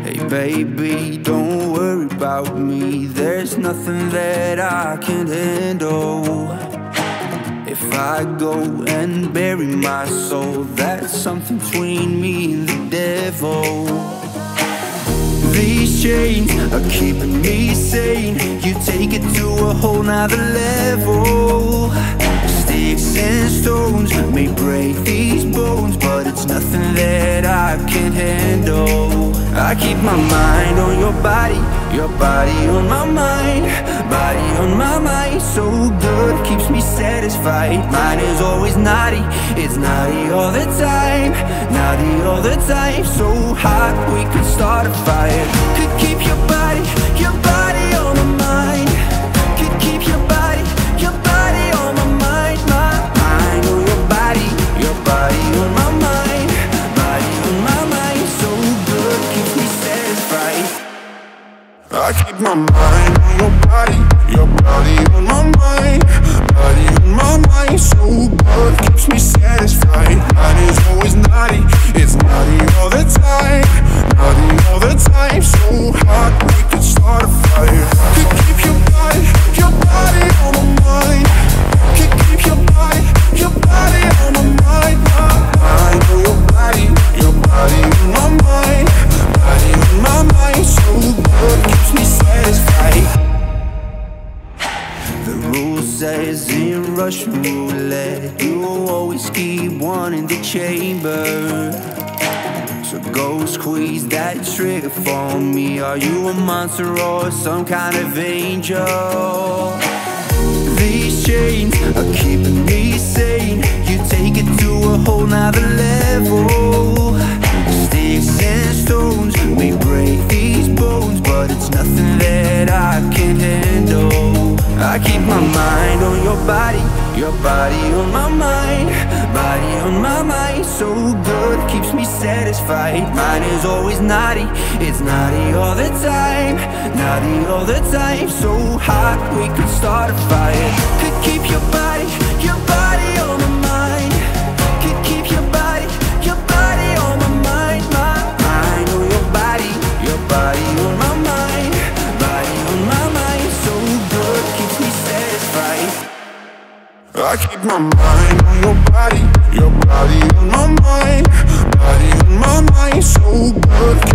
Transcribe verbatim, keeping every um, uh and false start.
Hey baby, don't worry about me. There's nothing that I can't handle. If I go and bury my soul, that's something between me and the devil. These chains are keeping me sane. You take it to a whole nother level. Sticks and stones may break these bones, but it's nothing that I can't handle. I keep my mind on your body, your body on my mind, body on my mind. So good, keeps me satisfied. Mine is always naughty, it's naughty all the time, naughty all the time. So hot, we could start a fire. Could keep your body, your body on my mind. Could keep your body, your body on my mind. My mind on your body, your body on my mind, body on my mind. So good, keeps me satisfied. I keep my mind on your body, your body on my mind, body on my mind. So good, keeps me satisfied. Mine is always naughty, it's naughty all the time, naughty all the time. So hot, we could start a fire. Could keep your body, your body on my mind. Could keep your body, your body on my mind. My mind on your body, your body on my mind, body on my mind. So good, keeps me satisfied. The rule says in Russian roulette, you will always keep one in the chamber. So go squeeze that trigger for me. Are you a monster or some kind of angel? These chains are keeping me sane. You take it to a whole nother level. Sticks and stones may break these bones, but it's nothing that I can't handle. I keep my mind on your body, your body on my mind, body on my mind. So good, keeps me satisfied. Mine is always naughty, it's naughty all the time, naughty all the time. So hot, we could start a fire. Could keep your body, your body on my mind. Could keep your body, your body on my mind. My mind on your body, your body on my mind, body on my mind. So good, keeps me satisfied. I keep my mind on your body, your body on my mind, body on my mind. So good,